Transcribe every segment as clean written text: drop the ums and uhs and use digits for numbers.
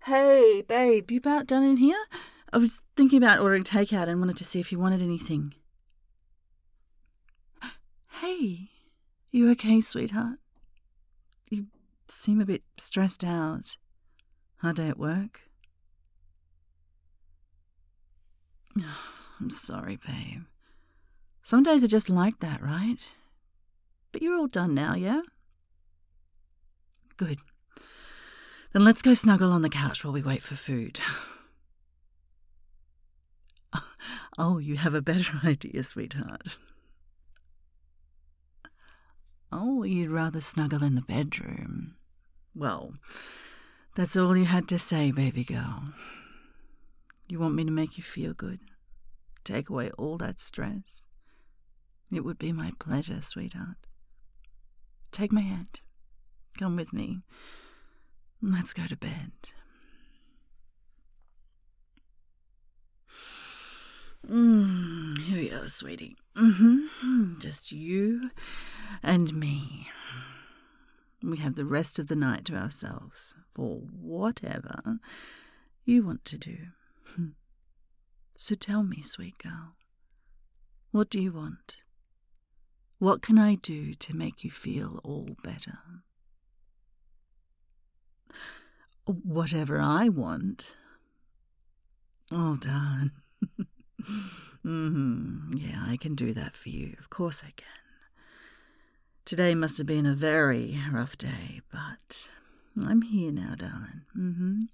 Hey, babe, you about done in here? I was thinking about ordering takeout and wanted to see if you wanted anything. Hey, you okay, sweetheart? You seem a bit stressed out. Hard day at work? I'm sorry, babe. Some days are just like that, right? But you're all done now, yeah? Good. Then let's go snuggle on the couch while we wait for food. Oh, you have a better idea, sweetheart. Oh, you'd rather snuggle in the bedroom. Well, that's all you had to say, baby girl. You want me to make you feel good? Take away all that stress? It would be my pleasure, sweetheart. Take my hand. Come with me. Let's go to bed. Here we are, sweetie. Just you and me. We have the rest of the night to ourselves for whatever you want to do. So tell me, sweet girl, what do you want? What can I do to make you feel all better? Whatever I want. Oh, darn. Yeah, I can do that for you. Of course I can. Today must have been a very rough day, but I'm here now, darling.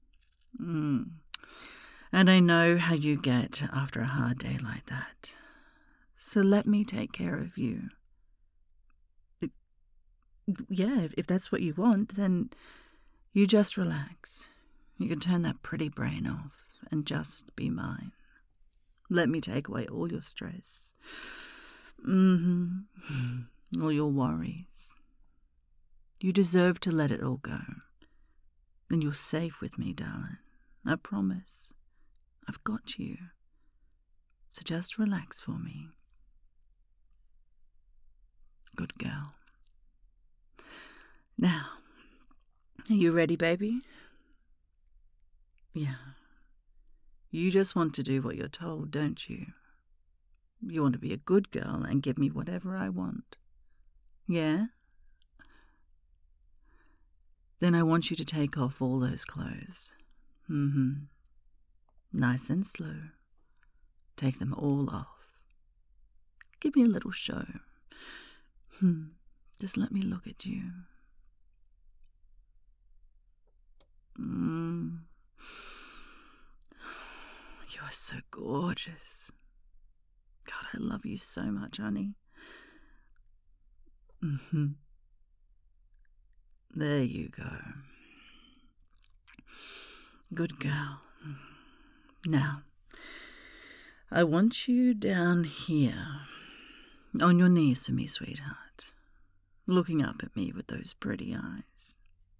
And I know how you get after a hard day like that. So let me take care of you. Yeah, if that's what you want, then you just relax. You can turn that pretty brain off and just be mine. Let me take away all your stress. All your worries. You deserve to let it all go. Then you're safe with me, darling. I promise. I've got you. So just relax for me. Good girl. Now, are you ready, baby? Yeah. You just want to do what you're told, don't you? You want to be a good girl and give me whatever I want. Yeah? Then I want you to take off all those clothes. Nice and slow. Take them all off. Give me a little show. Just let me look at you. You are so gorgeous. God, I love you so much, honey. There you go. Good girl. Now, I want you down here, on your knees for me, sweetheart, looking up at me with those pretty eyes.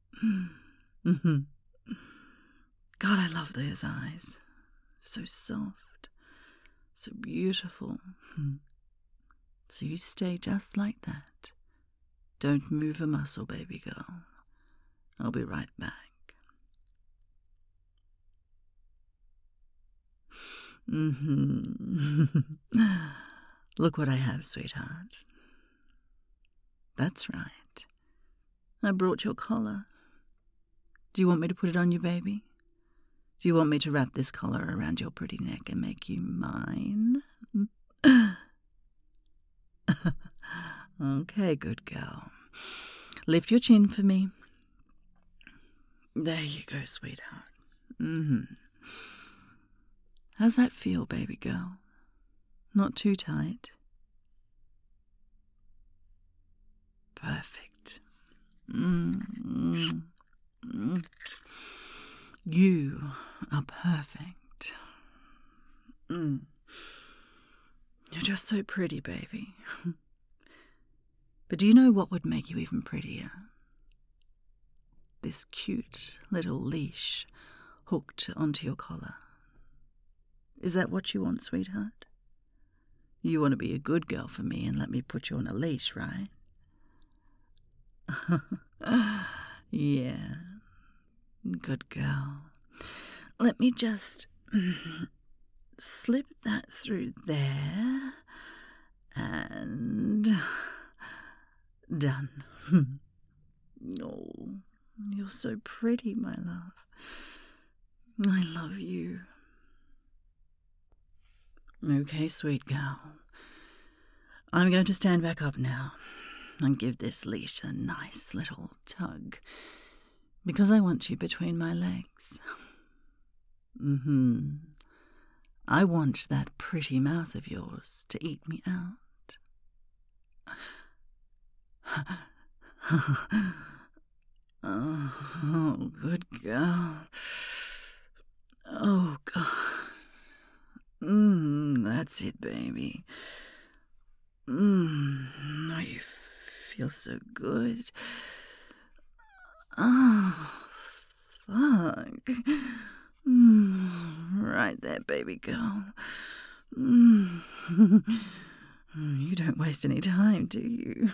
God, I love those eyes. So soft, so beautiful. So you stay just like that. Don't move a muscle, baby girl. I'll be right back. Look what I have, sweetheart. That's right. I brought your collar. Do you want me to put it on you, baby? Do you want me to wrap this collar around your pretty neck and make you mine? Okay, good girl. Lift your chin for me. There you go, sweetheart. How's that feel, baby girl? Not too tight? Perfect. You are perfect. You're just so pretty, baby. But do you know what would make you even prettier? This cute little leash hooked onto your collar. Is that what you want, sweetheart? You want to be a good girl for me and let me put you on a leash, right? Yeah. Good girl. Let me just slip that through there. And done. Oh, you're so pretty, my love. I love you. Okay, sweet girl. I'm going to stand back up now and give this leash a nice little tug, because I want you between my legs. I want that pretty mouth of yours to eat me out. Oh, good girl. Oh, God. That's it, baby. Oh, you feel so good. Oh, fuck. Right there, baby girl. You don't waste any time, do you?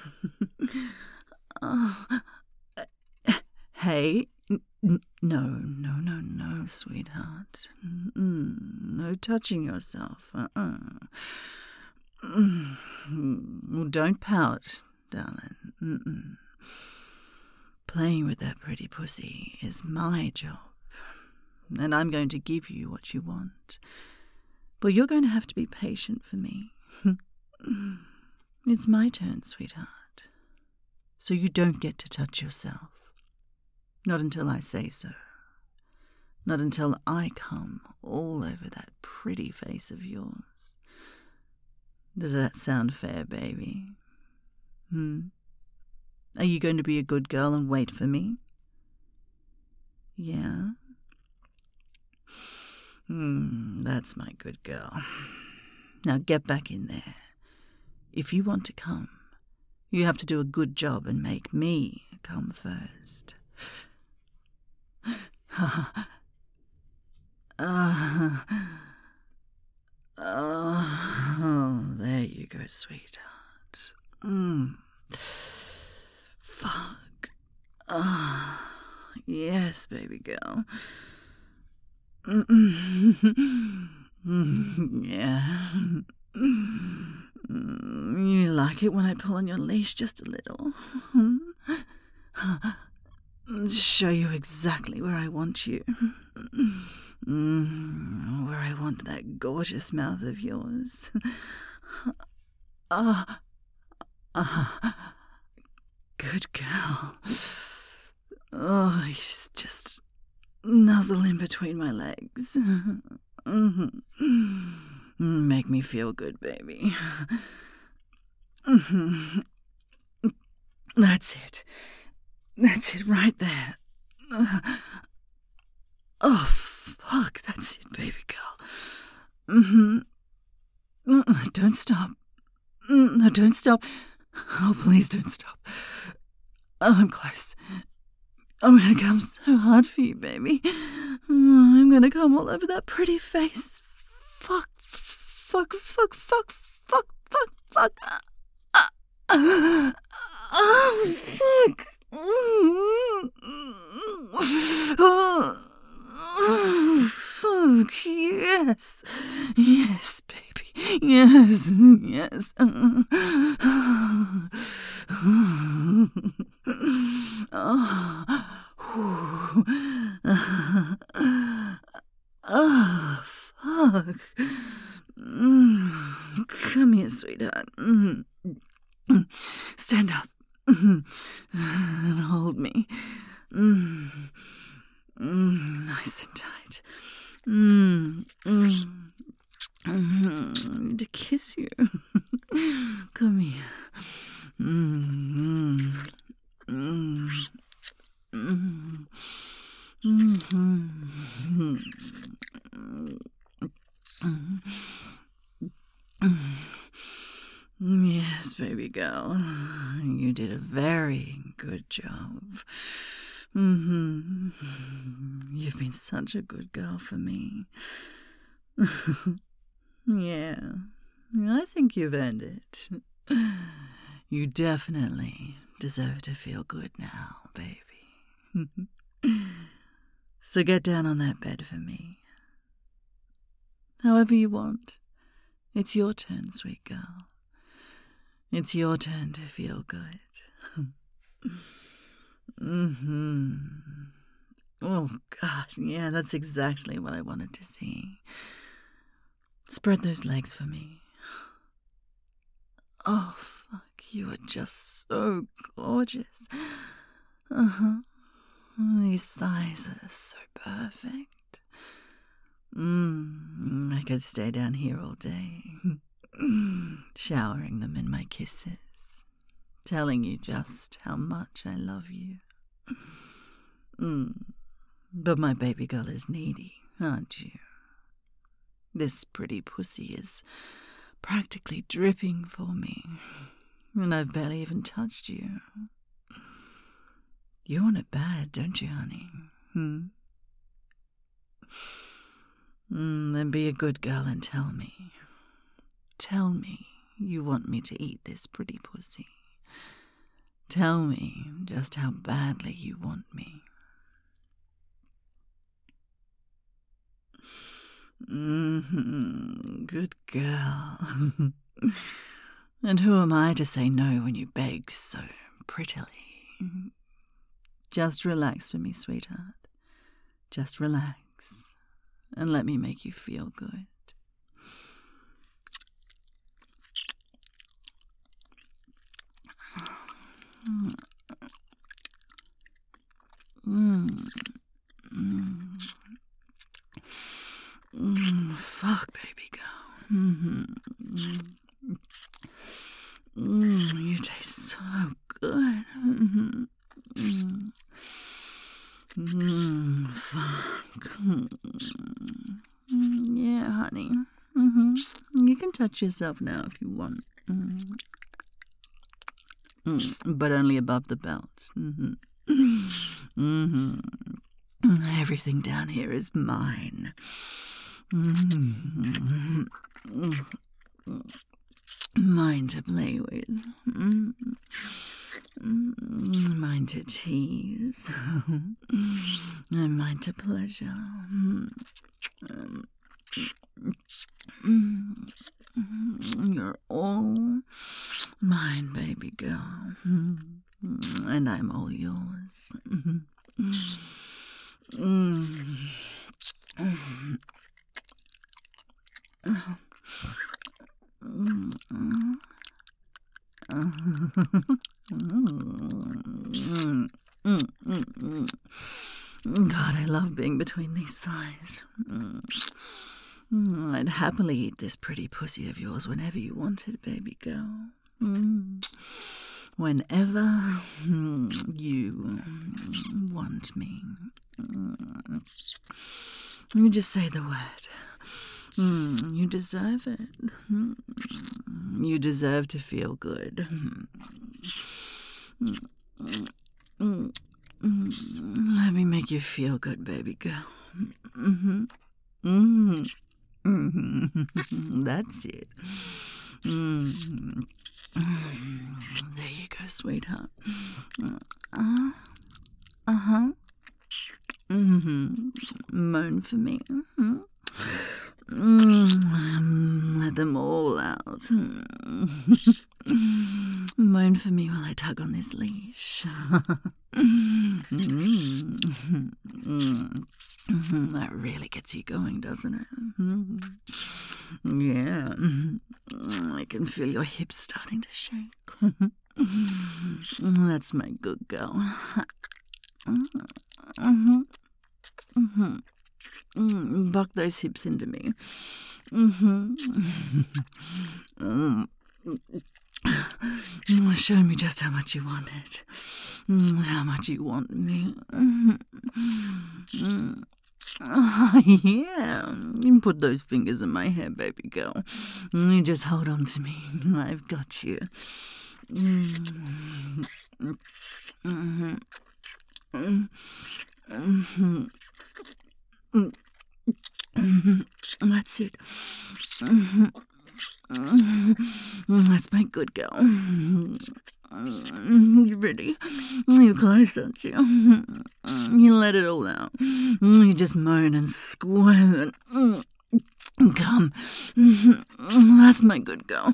Hey, no, sweetheart. No touching yourself. Don't pout, darling. Playing with that pretty pussy is my job, and I'm going to give you what you want. But you're going to have to be patient for me. It's my turn, sweetheart. So you don't get to touch yourself. Not until I say so. Not until I come all over that pretty face of yours. Does that sound fair, baby? Are you going to be a good girl and wait for me? Yeah? That's my good girl. Now get back in there. If you want to come, you have to do a good job and make me come first. There you go, sweetheart. Fuck. Yes, baby girl. Yeah. You like it when I pull on your leash just a little? Show you exactly where I want you. Where I want that gorgeous mouth of yours. Good girl. Oh, you just nuzzle in between my legs. Make me feel good, baby. That's it. That's it right there. Oh, fuck, that's it, baby girl. Don't stop. No, don't stop. Oh, please don't stop. Oh, I'm close. I'm gonna come so hard for you, baby. I'm gonna come all over that pretty face. Fuck. Oh, fuck. Oh, fuck, yes. Yes, baby. Yes. Oh, fuck. Come here, sweetheart. Stand up and hold me. Nice and tight. I need to kiss you. Come here. Yes, baby girl. You did a very good job. You've been such a good girl for me. Yeah, I think you've earned it. You definitely deserve to feel good now, baby. So get down on that bed for me. However you want. It's your turn, sweet girl. It's your turn to feel good. Oh, God, yeah, that's exactly what I wanted to see. Spread those legs for me. Oh, fuck, you are just so gorgeous. These thighs are so perfect. I could stay down here all day, showering them in my kisses, telling you just how much I love you. But my baby girl is needy, aren't you? This pretty pussy is practically dripping for me, and I've barely even touched you. You want it bad, don't you, honey? Then be a good girl and tell me. Tell me you want me to eat this pretty pussy. Tell me just how badly you want me. Good girl. And who am I to say no when you beg so prettily? Just relax for me, sweetheart. Just relax, and let me make you feel good. Fuck, baby girl. You taste so good. Fuck. Yeah, honey. You can touch yourself now if you want. But only above the belt. Everything down here is mine. Mine to play with. Mine to tease. And mine to pleasure. You're all mine, baby girl. And I'm all yours. God, I love being between these thighs. I'd happily eat this pretty pussy of yours whenever you wanted, baby girl. Whenever you want me. You just say the word. You deserve it. You deserve to feel good. Let me make you feel good, baby girl. That's it. There you go, sweetheart. Moan for me. Let them all out. Moan for me while I tug on this leash. That really gets you going, doesn't it? Yeah. I can feel your hips starting to shake. That's my good girl. Buck those hips into me. Show me just how much you want it. How much you want me. Yeah. You put those fingers in my hair, baby girl. You just hold on to me. I've got you. That's it. That's my good girl. You ready? You close, don't you? You let it all out. You just moan and squirm and come. That's my good girl.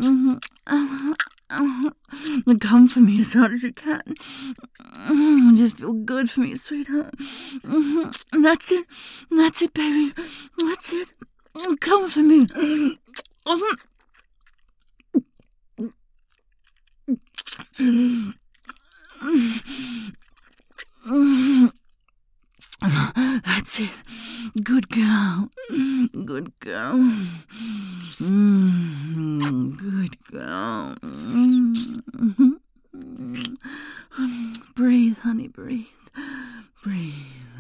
Come for me as hard as you can. Just feel good for me, sweetheart. That's it. That's it, baby. That's it. Come for me. That's it. Good girl. Good girl. Good girl. Breathe, honey, breathe. Breathe.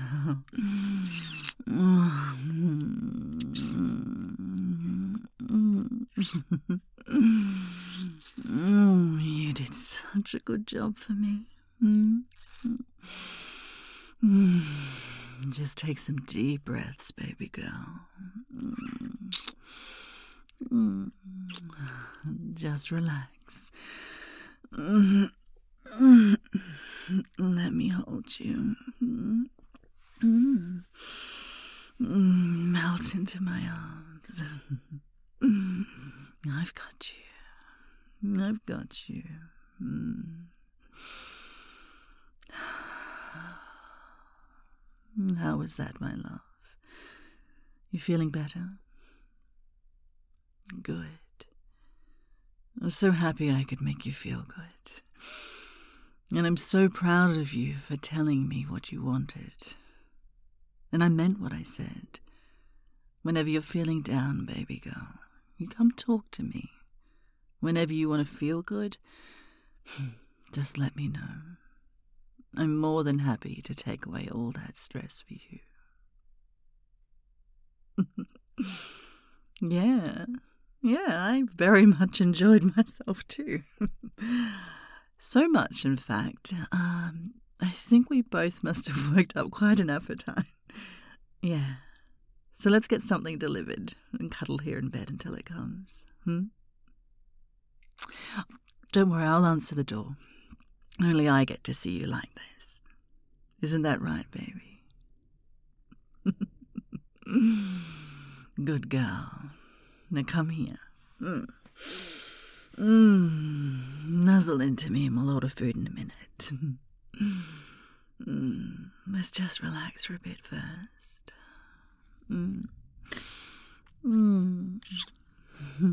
You did such a good job for me. Just take some deep breaths, baby girl. Just relax. Let me hold you. Melt into my arms. I've got you. I've got you. How was that, my love? You feeling better? Good. I'm so happy I could make you feel good. And I'm so proud of you for telling me what you wanted. And I meant what I said. Whenever you're feeling down, baby girl, you come talk to me. Whenever you want to feel good, just let me know. I'm more than happy to take away all that stress for you. Yeah, I very much enjoyed myself too. So much, in fact. I think we both must have worked up quite an appetite. Yeah. So let's get something delivered and cuddle here in bed until it comes. Don't worry, I'll answer the door. Only I get to see you like this. Isn't that right, baby? Good girl. Now come here. Nuzzle into me and we'll order food in a minute. Let's just relax for a bit first.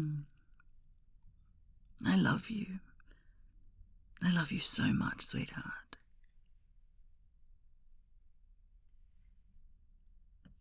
I love you. I love you so much, sweetheart.